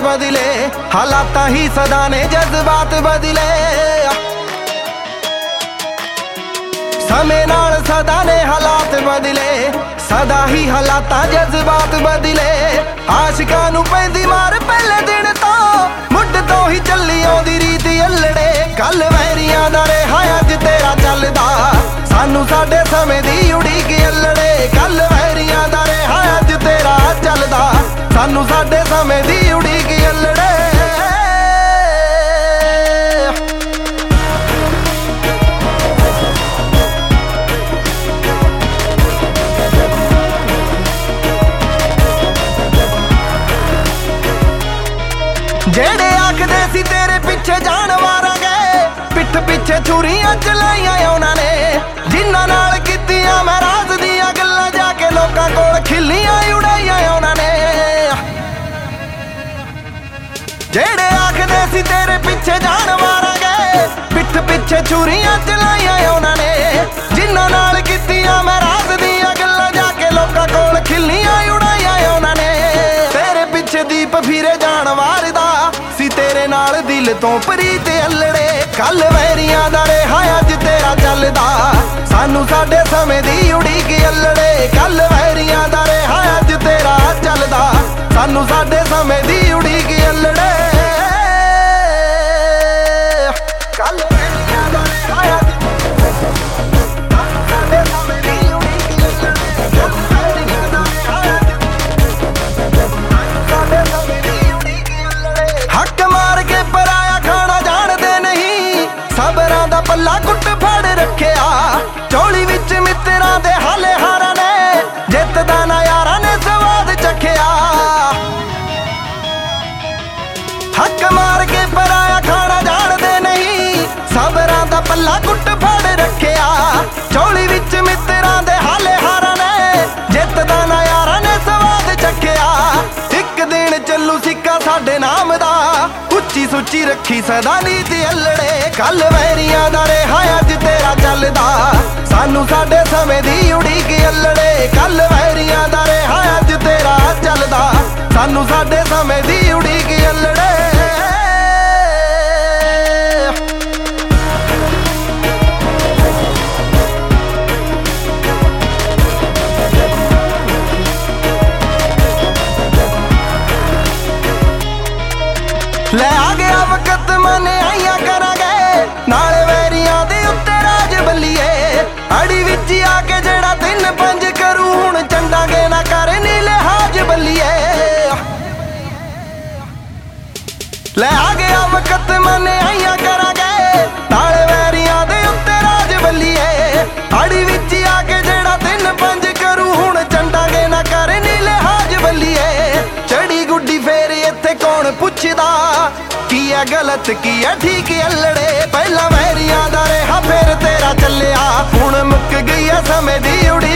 बदले, हालात ही सदा ने जज्बात बदले। समय नाल सदा ने हालात बदले, सदा ही हालात जज्बात बदले। आशिकां नूं पैंदी मार पहले दिन तो मुੱਢ तो ही चली आउंदी रीत अल्लड़े। कल वैरियां दा रिहा अज तेरा चलदा, सानू साडे समय दी उड़ीक अल्लड़े। कल वैरियां दा रिहा अज तेरा चलदा, सानू साडे समय दी उड़ीक अल्लड़े। जेड़े आखदे सी तेरे पिछे जान मारांगे, पिठ पिछे छुरियां चलाइयां उन्हां ने। जिन्हां नाल कीतियां मैं राज दियां गल्लां जाके लोकां कोल खिल्लियां उड़ाइयां उन्हां ने। जेड़े आखदे सी तेरे पिछे जान मारांगे, पिठ पिछे छुरियां चलाइयां उन्हां ने। जिन्हां नाल कीतियां मैं राज दियां गल्लां जाके लोकां कोल खिल्लियां उड़ाइयां उन्हां ने। तेरे पिछे दीप फिरे जान वारदा, तेरे नाल दिल तो प्रीत अल्लड़े। कल वैरियां दा रिहा अज तेरा चलदा, सानू साडे समय दी उड़ीक अल्लड़े। कल वैरियां दा रिहा अज तेरा चलदा, सानू साडे समय दी उड़ीक अल्लड़े। कल वैरियां दा रिहा अज साडे समय दी उड़ीक अल्लड़े। कल वैरियां दा रिहा अज साडे समय दी उड़ीक अल्लड़े। हक मार के पराया खाना जानते नहीं, सबरां दा पल्ला कुट फड़ रखिया। झोली विच मित्रां दे हाले हारां ने, जित दा नजारा ने स्वाद चखिया। हक मार के पराया खाना जानते नहीं, सबरां दा पल्ला कुट फड़ रखिया। झोली विच मित्रां दे हाले हारां ने, जित दा नजारा ने स्वाद चखिया। एक दिन चलू सिक्का साडे नाम दा, उच्ची सुच्ची रखी सदा नीति अल्लड़े। कल वैरियां दा रिहा अज तेरा चलदा, सानू साडे समय दी उड़ीक अल्लड़े। कल वैरियां दा रिहा अज तेरा चलदा, सानू साडे समय दी उड़ीक अल्लड़े। ले आ गया वक्त मने आइया करांगे, नाले वैरियां दे उत्ते राज बल्लीए। अड़ी विच आके जेड़ा 3-5 करू, हुण चंडांगे ना कर नी लिहाज बल्लीए। ले आ गया वक्त मने आइया करांगे, नाले वैरियां दे उत्ते राज बल्लीए। अड़ी विच आके जेड़ा 3-5 करू, हुण चंडांगे ना कर नी लिहाज बल्लीए। चढ़ी गुड्डी फेर इत्थे कौन पुछदा, की है गलत की है ठीक अल्लड़े। पहला वैरियां दा रिहा फिर तेरा चलिया, हुण मुक गई है समय दी उड़ी।